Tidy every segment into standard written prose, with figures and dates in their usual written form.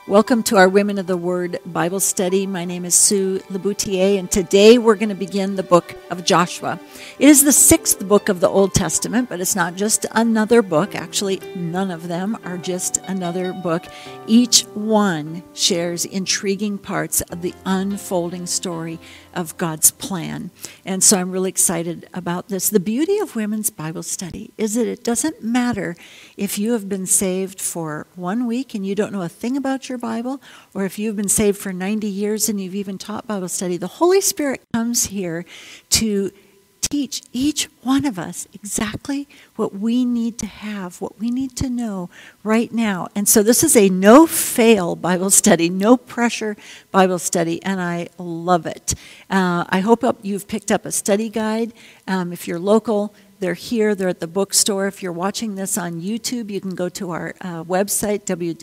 Welcome to our Women of the Word Bible study. My name is Sue Laboutier, and today we're going to begin the book of Joshua. It is the sixth book of the Old Testament, but it's not just another book. Actually, none of them are just another book. Each one shares intriguing parts of the unfolding story of God's plan. And so I'm really excited about this. The beauty of women's Bible study is that it doesn't matter if you have been saved for 1 week and you don't know a thing about your Bible, or if you've been saved for 90 years and you've even taught Bible study. The Holy Spirit comes here to teach each one of us exactly what we need to have, what we need to know right now. And so this is a no-fail Bible study, no pressure Bible study, and I love it. I hope you've picked up a study guide. If you're local, they're here. They're at the bookstore. If you're watching this on YouTube, you can go to our website,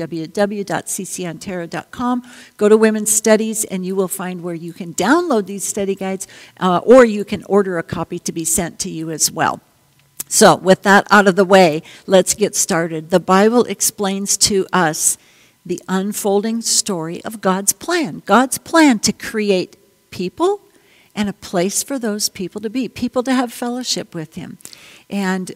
www.ccontario.com. Go to Women's Studies, and you will find where you can download these study guides, or you can order a copy to be sent to you as well. So with that out of the way, let's get started. The Bible explains to us the unfolding story of God's plan to create people and a place for those people to be, people to have fellowship with Him. And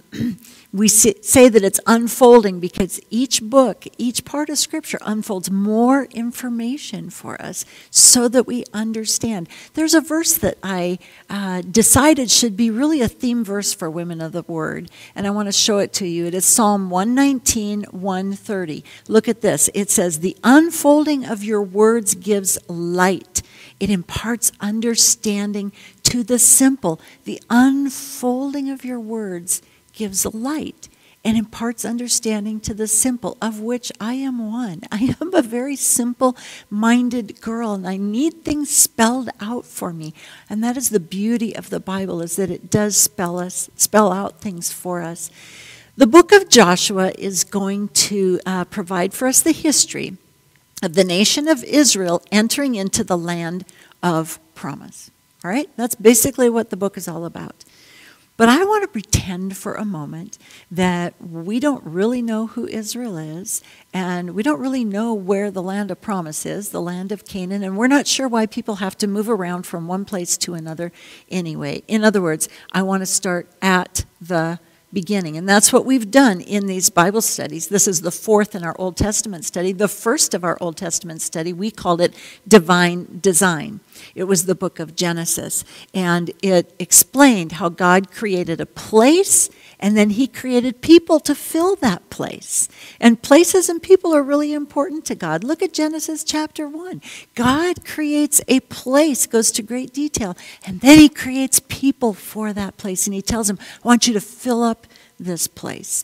we say that it's unfolding because each book, each part of Scripture unfolds more information for us so that we understand. There's a verse that I decided should be really a theme verse for Women of the Word, and I want to show it to you. It is Psalm 119, 130. Look at this. It says, "The unfolding of your words gives light. It imparts understanding to the simple." The unfolding of your words gives light and imparts understanding to the simple, of which I am one. I am a very simple-minded girl, and I need things spelled out for me. And that is the beauty of the Bible, is that it does spell out things for us. The book of Joshua is going to provide for us the history of the nation of Israel entering into the land of promise. All right? That's basically what the book is all about. But I want to pretend for a moment that we don't really know who Israel is, and we don't really know where the land of promise is, the land of Canaan, and we're not sure why people have to move around from one place to another anyway. In other words, I want to start at the beginning. And that's what we've done in these Bible studies. This is the fourth in our Old Testament study. The first of our Old Testament study, we called it Divine Design. It was the book of Genesis. And it explained how God created a place, and then He created people to fill that place. And places and people are really important to God. Look at Genesis chapter 1. God creates a place, goes to great detail, and then He creates people for that place. And He tells them, I want you to fill up this place.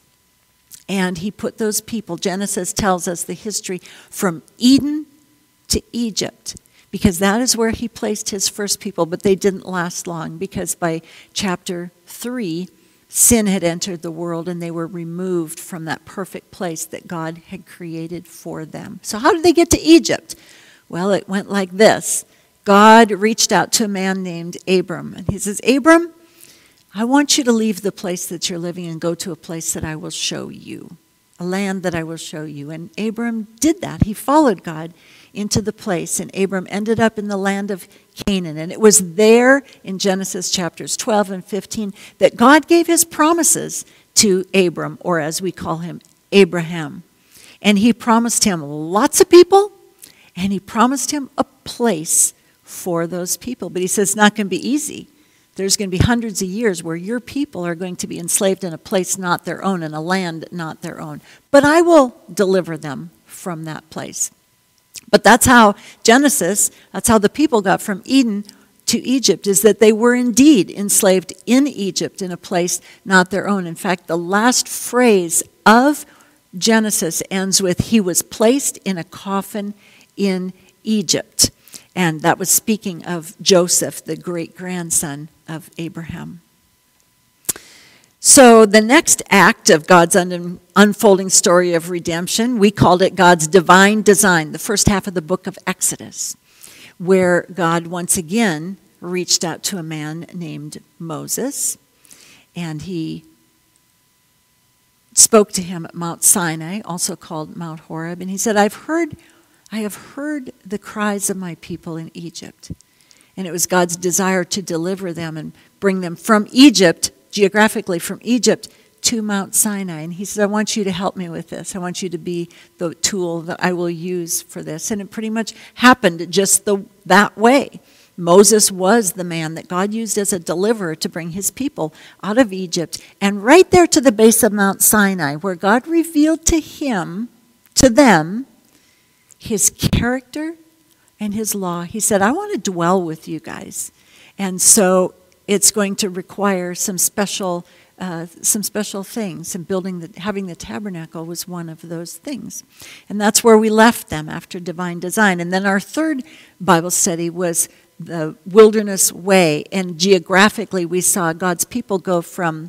And He put those people, Genesis tells us the history from Eden to Egypt, because that is where He placed His first people, but they didn't last long, because by chapter 3, sin had entered the world and they were removed from that perfect place that God had created for them. So how did they get to Egypt? Well, it went like this. God reached out to a man named Abram, and He says, Abram, I want you to leave the place that you're living and go to a place that I will show you, a land that I will show you. And Abram did that. He followed God into the place, and Abram ended up in the land of Canaan. And it was there in Genesis chapters 12 and 15 that God gave His promises to Abram, or as we call him, Abraham. And He promised him lots of people, and He promised him a place for those people. But He says it's not going to be easy. There's going to be hundreds of years where your people are going to be enslaved in a place not their own, in a land not their own. But I will deliver them from that place. But that's how that's how the people got from Eden to Egypt, is that they were indeed enslaved in Egypt in a place not their own. In fact, the last phrase of Genesis ends with, He was placed in a coffin in Egypt. And that was speaking of Joseph, the great-grandson of Abraham. So the next act of God's unfolding story of redemption, we called it God's divine design, the first half of the book of Exodus, where God once again reached out to a man named Moses, and He spoke to him at Mount Sinai, also called Mount Horeb, and He said, I've heard I have heard the cries of my people in Egypt. And it was God's desire to deliver them and bring them from Egypt, geographically from Egypt, to Mount Sinai. And he said, I want you to help me with this. I want you to be the tool that I will use for this. And it pretty much happened just that way. Moses was the man that God used as a deliverer to bring his people out of Egypt. And right there to the base of Mount Sinai, where God revealed to them, his character and his law. He said, I want to dwell with you guys. And so it's going to require some special things, and having the tabernacle was one of those things. And that's where we left them after divine design. And then our third Bible study was the wilderness way. And geographically, we saw God's people go from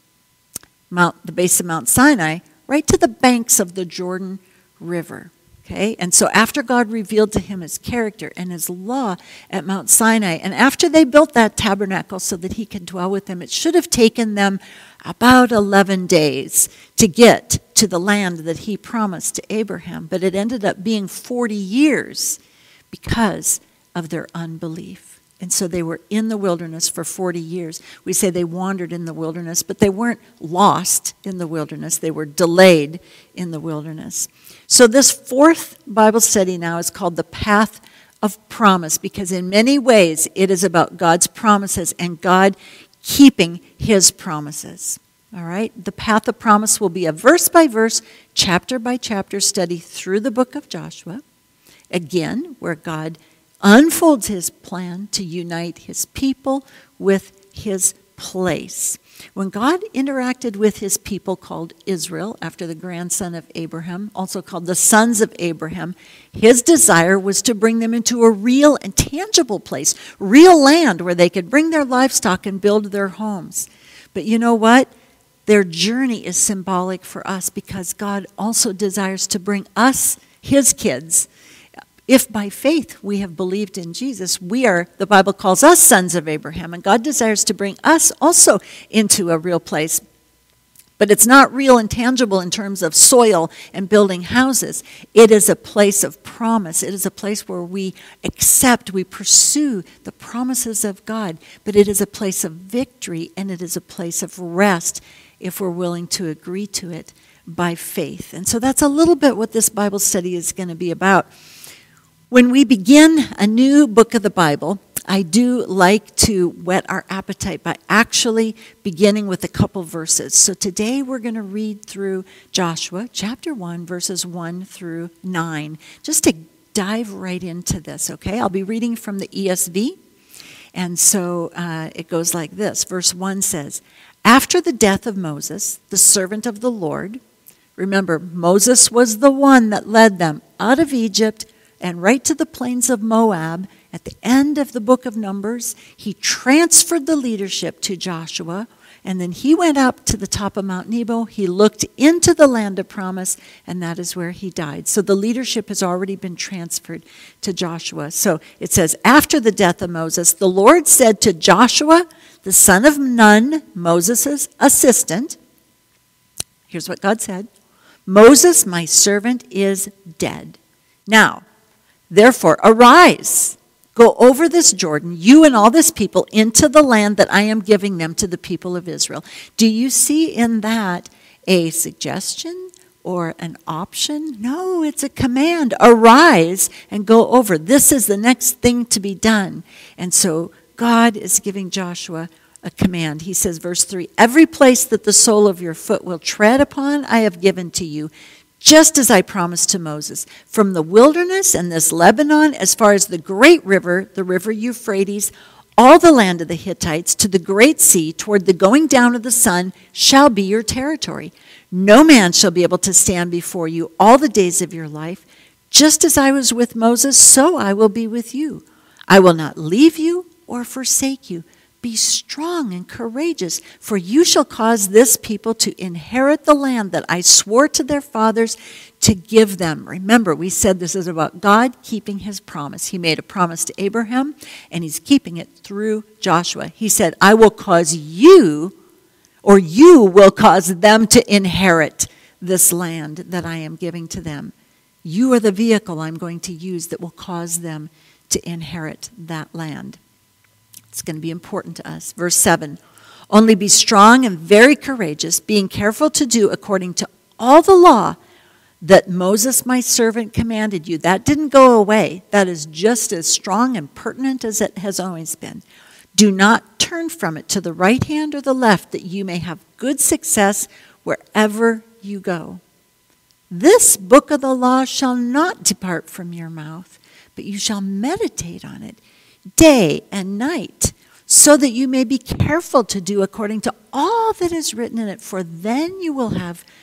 the base of Mount Sinai right to the banks of the Jordan River. Okay, and so after God revealed to him his character and his law at Mount Sinai, and after they built that tabernacle so that he could dwell with them, it should have taken them about 11 days to get to the land that he promised to Abraham. But it ended up being 40 years because of their unbelief. And so they were in the wilderness for 40 years. We say they wandered in the wilderness, but they weren't lost in the wilderness. They were delayed in the wilderness. So this fourth Bible study now is called the Path of Promise, because in many ways it is about God's promises and God keeping his promises. All right? The Path of Promise will be a verse-by-verse, chapter-by-chapter study through the book of Joshua. Again, where God unfolds his plan to unite his people with his place. When God interacted with his people called Israel, after the grandson of Abraham, also called the sons of Abraham, his desire was to bring them into a real and tangible place, real land where they could bring their livestock and build their homes. But you know what? Their journey is symbolic for us, because God also desires to bring us, his kids. If by faith we have believed in Jesus, the Bible calls us sons of Abraham, and God desires to bring us also into a real place. But it's not real and tangible in terms of soil and building houses. It is a place of promise. It is a place where we pursue the promises of God. But it is a place of victory, and it is a place of rest if we're willing to agree to it by faith. And so that's a little bit what this Bible study is going to be about. When we begin a new book of the Bible, I do like to whet our appetite by actually beginning with a couple verses. So today we're going to read through Joshua chapter 1, verses 1 through 9, just to dive right into this, okay? I'll be reading from the ESV, and so it goes like this. Verse 1 says, After the death of Moses, the servant of the Lord, remember, Moses was the one that led them out of Egypt and right to the plains of Moab. At the end of the book of Numbers, he transferred the leadership to Joshua, and then he went up to the top of Mount Nebo. He looked into the land of promise, and that is where he died. So the leadership has already been transferred to Joshua. So it says, after the death of Moses, the Lord said to Joshua, the son of Nun, Moses' assistant, here's what God said, Moses, my servant, is dead. Now, therefore, arise, go over this Jordan, you and all this people, into the land that I am giving them to the people of Israel. Do you see in that a suggestion or an option? No, it's a command. Arise and go over. This is the next thing to be done. And so God is giving Joshua a command. He says, verse 3, every place that the sole of your foot will tread upon, I have given to you, just as I promised to Moses, from the wilderness and this Lebanon, as far as the great river, the river Euphrates, all the land of the Hittites, to the great sea, toward the going down of the sun, shall be your territory. No man shall be able to stand before you all the days of your life. Just as I was with Moses, so I will be with you. I will not leave you or forsake you. Be strong and courageous, for you shall cause this people to inherit the land that I swore to their fathers to give them. Remember, we said this is about God keeping his promise. He made a promise to Abraham, and he's keeping it through Joshua. He said, I will cause you, or you will cause them to inherit this land that I am giving to them. You are the vehicle I'm going to use that will cause them to inherit that land. It's going to be important to us. Verse 7, only be strong and very courageous, being careful to do according to all the law that Moses my servant commanded you. That didn't go away. That is just as strong and pertinent as it has always been. Do not turn from it to the right hand or the left, that you may have good success wherever you go. This book of the law shall not depart from your mouth, but you shall meditate on it day and night, so that you may be careful to do according to all that is written in it. For then you will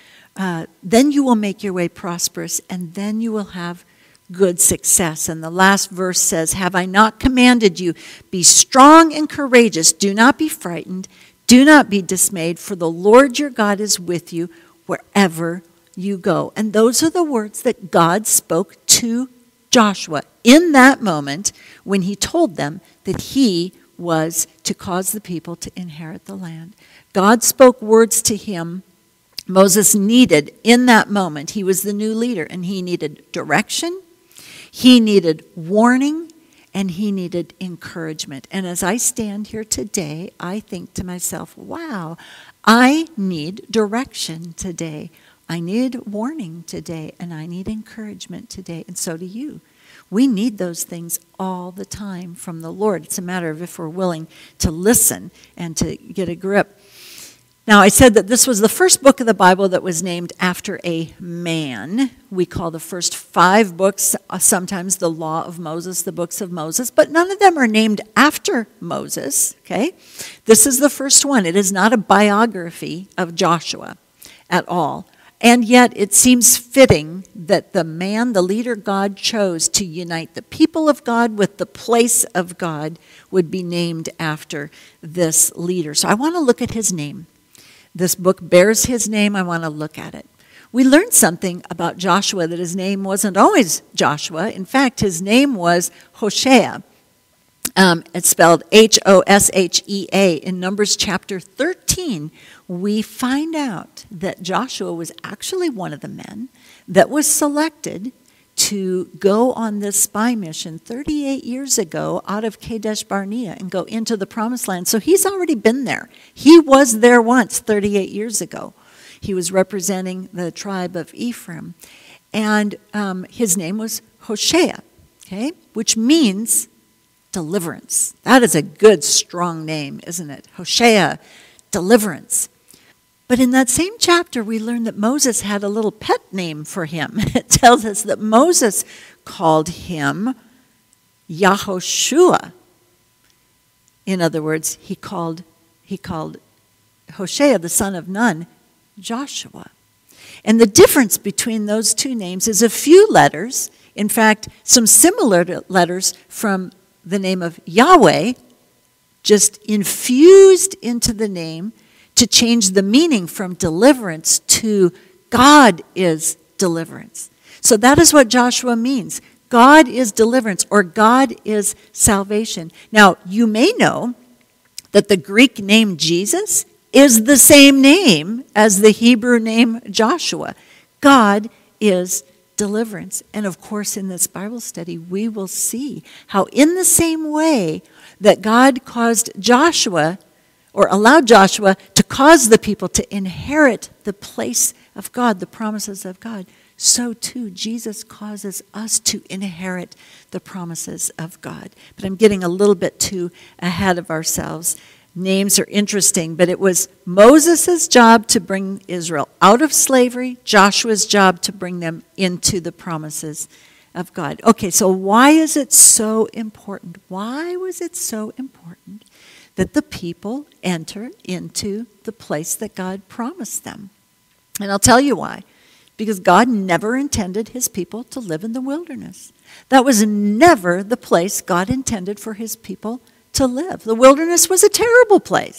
make your way prosperous, and then you will have good success. And the last verse says, have I not commanded you, be strong and courageous, do not be frightened, do not be dismayed, for the Lord your God is with you wherever you go. And those are the words that God spoke to Joshua in that moment when he told them that he was to cause the people to inherit the land. God spoke words to him Moses needed in that moment. He was the new leader, and he needed direction, he needed warning, and he needed encouragement. And as I stand here today, I think to myself, wow, I need direction today. I need warning today, and I need encouragement today, and so do you. We need those things all the time from the Lord. It's a matter of if we're willing to listen and to get a grip. Now, I said that this was the first book of the Bible that was named after a man. We call the first 5 books sometimes the Law of Moses, the books of Moses, but none of them are named after Moses, okay? This is the first one. It is not a biography of Joshua at all. And yet it seems fitting that the man, the leader God chose to unite the people of God with the place of God would be named after this leader. So I want to look at his name. This book bears his name. I want to look at it. We learned something about Joshua, that his name wasn't always Joshua. In fact, his name was Hoshea. It's spelled Hoshea. In Numbers chapter 13, we find out that Joshua was actually one of the men that was selected to go on this spy mission 38 years ago out of Kadesh Barnea and go into the Promised Land. So he's already been there. He was there once 38 years ago. He was representing the tribe of Ephraim. And his name was Hoshea, okay, which means deliverance. That is a good, strong name, isn't it? Hoshea, deliverance. But in that same chapter, we learn that Moses had a little pet name for him. It tells us that Moses called him Yahoshua. In other words, he called Hoshea, the son of Nun, Joshua. And the difference between those two names is a few letters. In fact, some similar letters from the name of Yahweh, just infused into the name to change the meaning from deliverance to God is deliverance. So that is what Joshua means. God is deliverance, or God is salvation. Now, you may know that the Greek name Jesus is the same name as the Hebrew name Joshua. God is deliverance. And of course, in this Bible study, we will see how in the same way that God caused Joshua, or allowed Joshua to cause the people to inherit the place of God, the promises of God, so too Jesus causes us to inherit the promises of God. But I'm getting a little bit too ahead of ourselves. Names are interesting, but it was Moses' job to bring Israel out of slavery, Joshua's job to bring them into the promises of God. Okay, so why is it so important? Why was it so important that the people enter into the place that God promised them? And I'll tell you why. Because God never intended his people to live in the wilderness. That was never the place God intended for his people to live. The wilderness was a terrible place.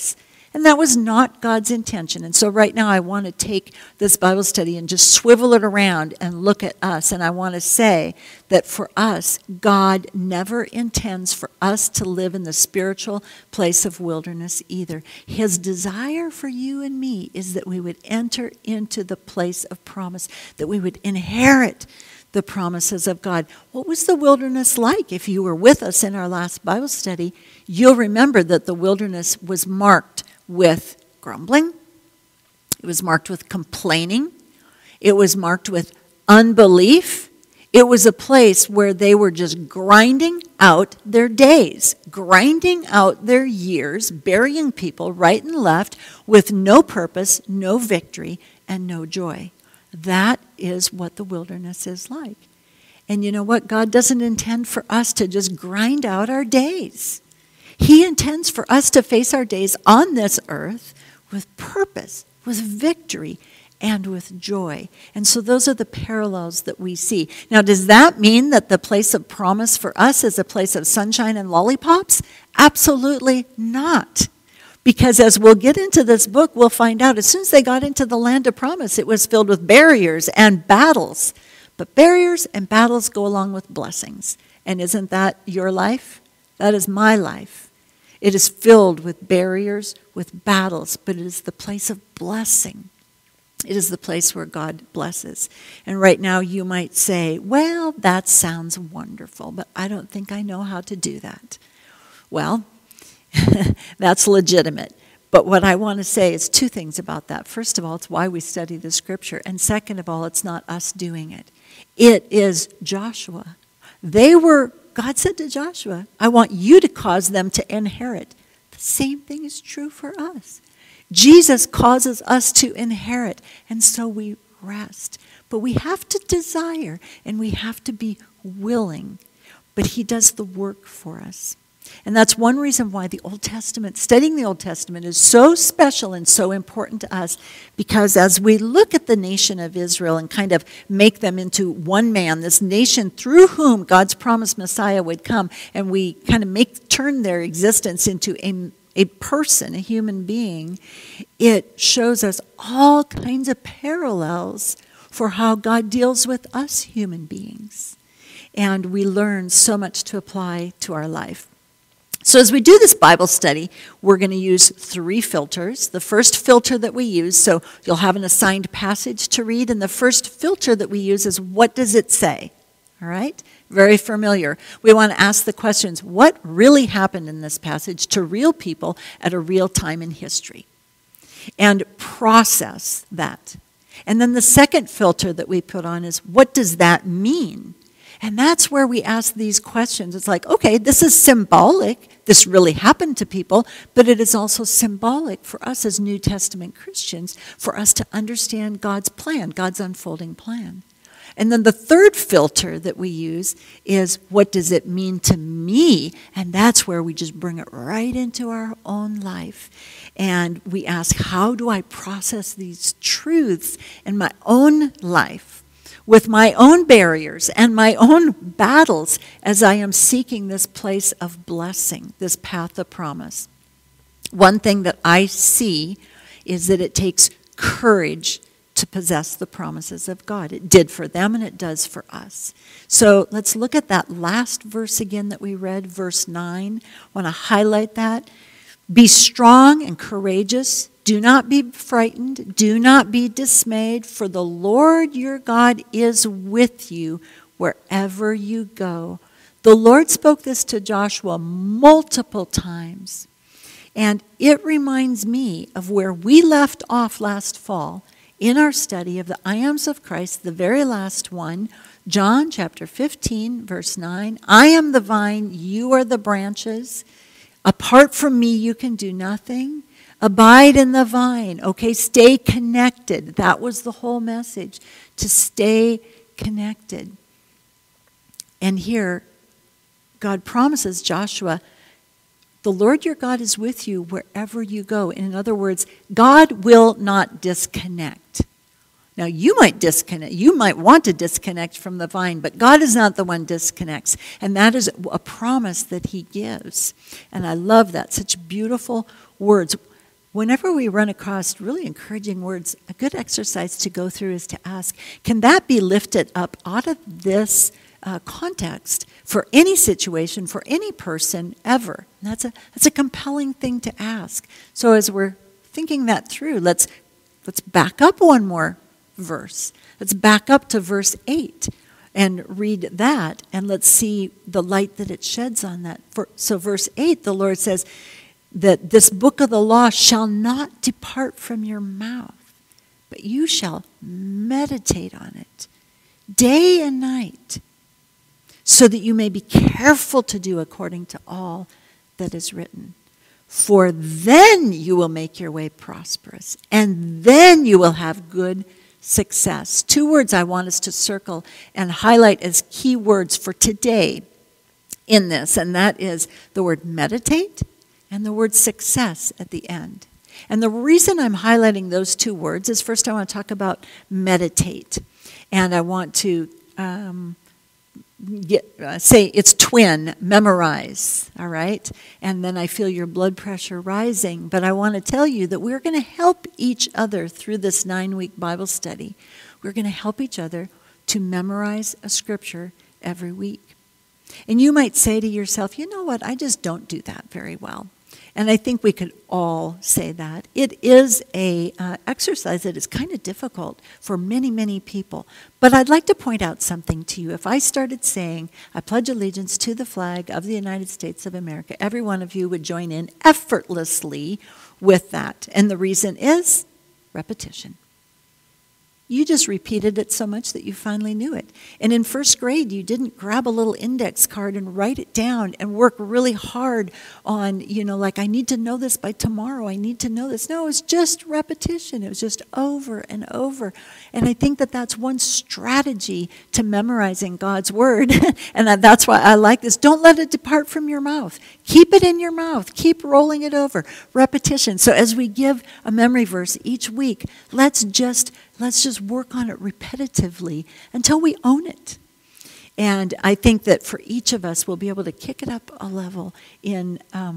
And that was not God's intention. And so right now I want to take this Bible study and just swivel it around and look at us. And I want to say that for us, God never intends for us to live in the spiritual place of wilderness either. His desire for you and me is that we would enter into the place of promise, that we would inherit the promises of God. What was the wilderness like? If you were with us in our last Bible study, you'll remember that the wilderness was marked with grumbling. It was marked with complaining. It was marked with unbelief. It was a place where they were just grinding out their days, grinding out their years, burying people right and left with no purpose, no victory, and no joy. That is what the wilderness is like. And you know what? God doesn't intend for us to just grind out our days. He intends for us to face our days on this earth with purpose, with victory, and with joy. And so those are the parallels that we see. Now, does that mean that the place of promise for us is a place of sunshine and lollipops? Absolutely not. Because as we'll get into this book, we'll find out as soon as they got into the land of promise, it was filled with barriers and battles. But barriers and battles go along with blessings. And isn't that your life? That is my life. It is filled with barriers, with battles, but it is the place of blessing. It is the place where God blesses. And right now you might say, well, that sounds wonderful, but I don't think I know how to do that. Well, that's legitimate. But what I want to say is two things about that. First of all, it's why we study the scripture. And second of all, it's not us doing it. It is Joshua. God said to Joshua, I want you to cause them to inherit. The same thing is true for us. Jesus causes us to inherit, and so we rest. But we have to desire, and we have to be willing. But he does the work for us. And that's one reason why the Old Testament, studying the Old Testament is so special and so important to us, because as we look at the nation of Israel and kind of make them into one man, this nation through whom God's promised Messiah would come, and we kind of turn their existence into a person, a human being, it shows us all kinds of parallels for how God deals with us human beings. And we learn so much to apply to our life. So as we do this Bible study, we're going to use 3 filters. The first filter that we use, so you'll have an assigned passage to read, and the first filter that we use is, what does it say? All right? Very familiar. We want to ask the questions, what really happened in this passage to real people at a real time in history? And process that. And then the second filter that we put on is, what does that mean? And that's where we ask these questions. It's like, okay, this is symbolic. This really happened to people, but it is also symbolic for us as New Testament Christians, for us to understand God's plan, God's unfolding plan. And then the third filter that we use is, what does it mean to me? And that's where we just bring it right into our own life. And we ask, how do I process these truths in my own life, with my own barriers and my own battles, as I am seeking this place of blessing, this path of promise? One thing that I see is that it takes courage to possess the promises of God. It did for them, and it does for us. So let's look at that last verse again that we read, verse 9. I want to highlight that. Be strong and courageous. Do not be frightened. Do not be dismayed, for the Lord your God is with you wherever you go. The Lord spoke this to Joshua multiple times. And it reminds me of where we left off last fall in our study of the I Ams of Christ, the very last one, John chapter 15, verse 9. I am the vine, you are the branches. Apart from me, you can do nothing. Abide in the vine. Okay, stay connected. That was the whole message, to stay connected. And here, God promises Joshua, the Lord your God is with you wherever you go. In other words, God will not disconnect. Now, you might disconnect. You might want to disconnect from the vine, but God is not the one disconnects. And that is a promise that he gives. And I love that. Such beautiful words. whenever we run across really encouraging words, a good exercise to go through is to ask, can that be lifted up out of this context for any situation, for any person ever? And that's a compelling thing to ask. So as we're thinking that through, let's back up one more verse. Let's back up to verse 8 and read that, and let's see the light that it sheds on that. So verse 8, the Lord says that this book of the law shall not depart from your mouth, but you shall meditate on it day and night, so that you may be careful to do according to all that is written. For then you will make your way prosperous, and then you will have good success. 2 words I want us to circle and highlight as key words for today in this, and that is the word meditate and the word success at the end. And the reason I'm highlighting those 2 words is, first I want to talk about meditate. And I want to say its twin, memorize, all right? And then I feel your blood pressure rising. But I want to tell you that we're going to help each other through this 9-week Bible study. We're going to help each other to memorize a scripture every week. And you might say to yourself, you know what, I just don't do that very well. And I think we could all say that. It is a exercise that is kind of difficult for many, many people. But I'd like to point out something to you. If I started saying, I pledge allegiance to the flag of the United States of America, every one of you would join in effortlessly with that. And the reason is repetition. You just repeated it so much that you finally knew it. And in first grade, you didn't grab a little index card and write it down and work really hard on, like, I need to know this by tomorrow. I need to know this. No, it was just repetition. It was just over and over. And I think that that's one strategy to memorizing God's word. And that's why I like this. Don't let it depart from your mouth. Keep it in your mouth. Keep rolling it over. Repetition. So as we give a memory verse each week, let's just work on it repetitively until we own it. And I think that for each of us, we'll be able to kick it up a level in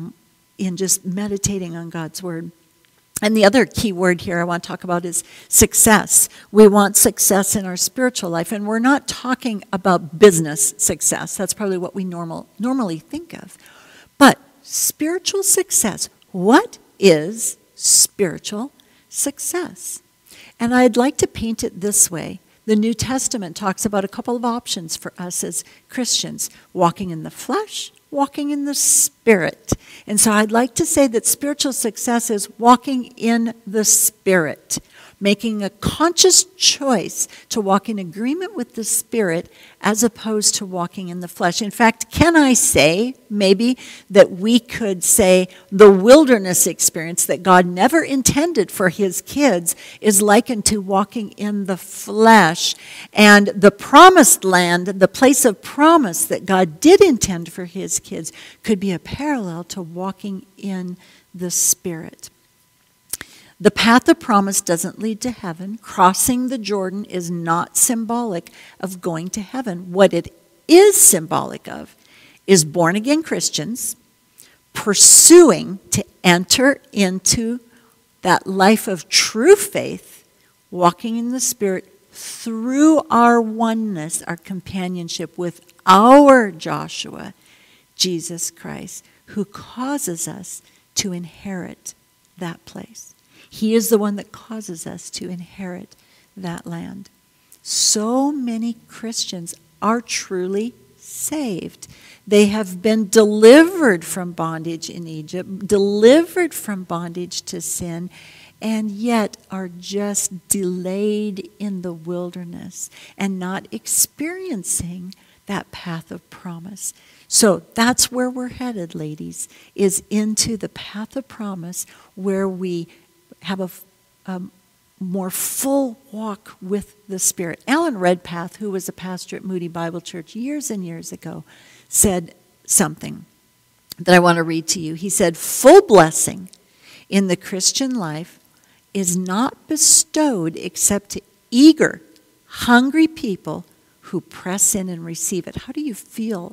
just meditating on God's word. And the other key word here I want to talk about is success. We want success in our spiritual life, and we're not talking about business success. That's probably what we normally think of. But spiritual success, what is spiritual success? And I'd like to paint it this way. The New Testament talks about a couple of options for us as Christians: walking in the flesh, walking in the spirit. And so I'd like to say that spiritual success is walking in the spirit, making a conscious choice to walk in agreement with the Spirit as opposed to walking in the flesh. In fact, can I say maybe that we could say the wilderness experience that God never intended for his kids is likened to walking in the flesh, and the promised land, the place of promise that God did intend for his kids, could be a parallel to walking in the Spirit. The path of promise doesn't lead to heaven. Crossing the Jordan is not symbolic of going to heaven. What it is symbolic of is born-again Christians pursuing to enter into that life of true faith, walking in the Spirit through our oneness, our companionship with our Joshua, Jesus Christ, who causes us to inherit that place. He is the one that causes us to inherit that land. So many Christians are truly saved. They have been delivered from bondage in Egypt, delivered from bondage to sin, and yet are just delayed in the wilderness and not experiencing that path of promise. So that's where we're headed, ladies, is into the path of promise, where we have a more full walk with the Spirit. Alan Redpath, who was a pastor at Moody Bible Church years and years ago, said something that I want to read to you. He said, "Full blessing in the Christian life is not bestowed except to eager, hungry people who press in and receive it." How do you feel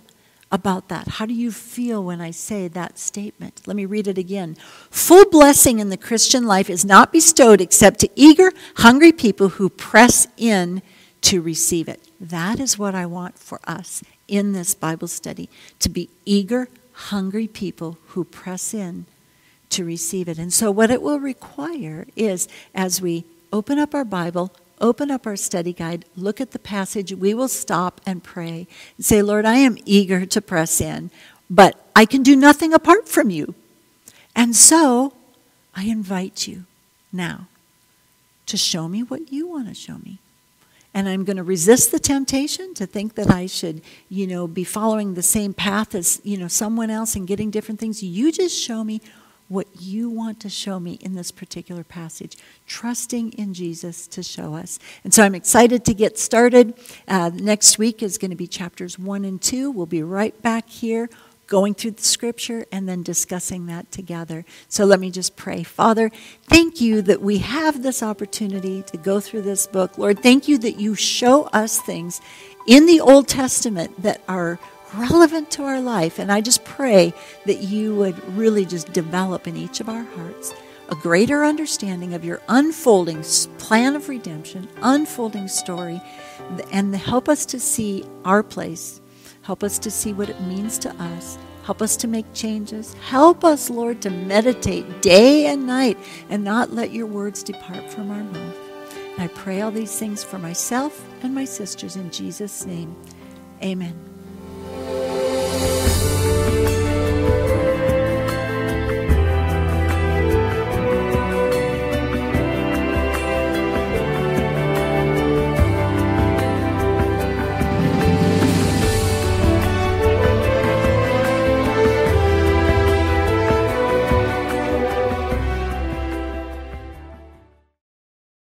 about that? How do you feel when I say that statement? Let me read it again. Full blessing in the Christian life is not bestowed except to eager, hungry people who press in to receive it. That is what I want for us in this Bible study, to be eager, hungry people who press in to receive it. And so what it will require is, as we open up our Bible, open up our study guide, look at the passage, we will stop and pray and say, Lord, I am eager to press in, but I can do nothing apart from you. And so I invite you now to show me what you want to show me. And I'm going to resist the temptation to think that I should, be following the same path as, someone else and getting different things. You just show me what you want to show me in this particular passage, trusting in Jesus to show us. And so I'm excited to get started. Next week is going to be chapters 1 and 2. We'll be right back here going through the scripture and then discussing that together. So let me just pray. Father, thank you that we have this opportunity to go through this book. Lord, thank you that you show us things in the Old Testament that are relevant to our life. And I just pray that you would really just develop in each of our hearts a greater understanding of your unfolding plan of redemption, unfolding story, and help us to see our place. Help us to see what it means to us. Help us to make changes. Help us, Lord, to meditate day and night and not let your words depart from our mouth. And I pray all these things for myself and my sisters in Jesus' name. Amen.